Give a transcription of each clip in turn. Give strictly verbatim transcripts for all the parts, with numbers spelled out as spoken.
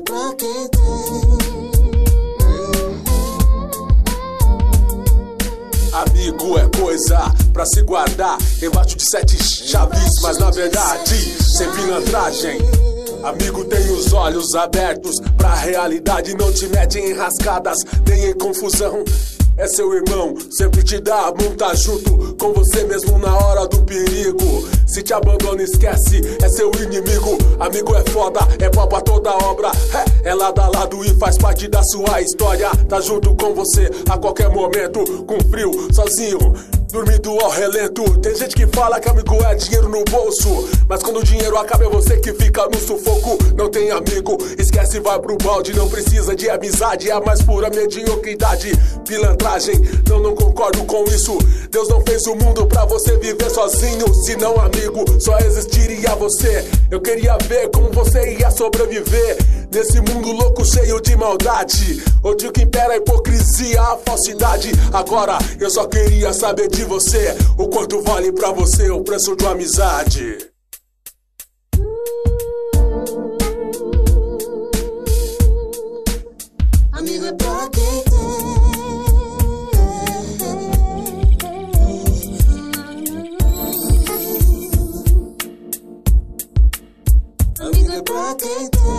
pra quem tem. Amigo é coisa pra se guardar embaixo de sete chaves, mas na verdade sem pilantragem. Amigo tem os olhos abertos pra realidade, não te mete em rascadas nem em confusão. É seu irmão, sempre te dá a mão, tá junto com você mesmo na hora do perigo. Se te abandona, esquece, é seu inimigo. Amigo é foda, é pau pra toda obra. É, é lado a lado e faz parte da sua história. Tá junto com você a qualquer momento, com frio, sozinho, dormindo ao relento. Tem gente que fala que amigo é dinheiro no bolso, mas quando o dinheiro acaba é você que fica no sufoco. Não tem amigo, esquece, vai pro balde. Não precisa de amizade, é a mais pura mediocridade. Pilantragem, não, não concordo com isso. Deus não fez o mundo pra você viver sozinho. Se não, amigo, só existiria você. Eu queria ver como você ia sobreviver nesse mundo louco cheio de maldade, onde o que impera é a hipocrisia, a falsidade. Agora eu só queria saber de você, o quanto vale pra você o preço de uma amizade. Amigo é pra quem tem. Amigo é pra quem tem.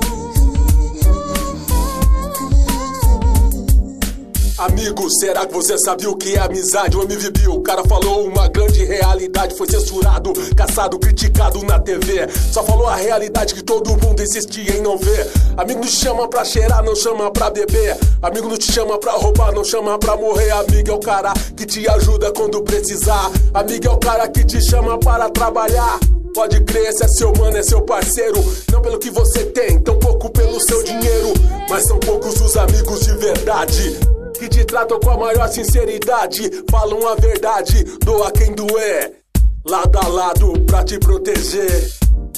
Amigo, será que você sabe o que é amizade? O M V B, o cara falou uma grande realidade. Foi censurado, caçado, criticado na T V. Só falou a realidade que todo mundo insistia em não ver. Amigo não te chama pra cheirar, não chama pra beber. Amigo não te chama pra roubar, não chama pra morrer. Amigo é o cara que te ajuda quando precisar. Amigo é o cara que te chama para trabalhar. Pode crer, esse é seu mano, é seu parceiro. Não pelo que você tem, tão pouco pelo seu dinheiro. Mas são poucos os amigos de verdade que te tratam com a maior sinceridade. Falam a verdade, doa quem doer, lado a lado pra te proteger.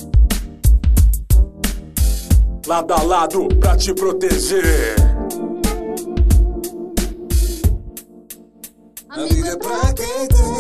Lado a lado pra te proteger. Amigo é pra quem tem.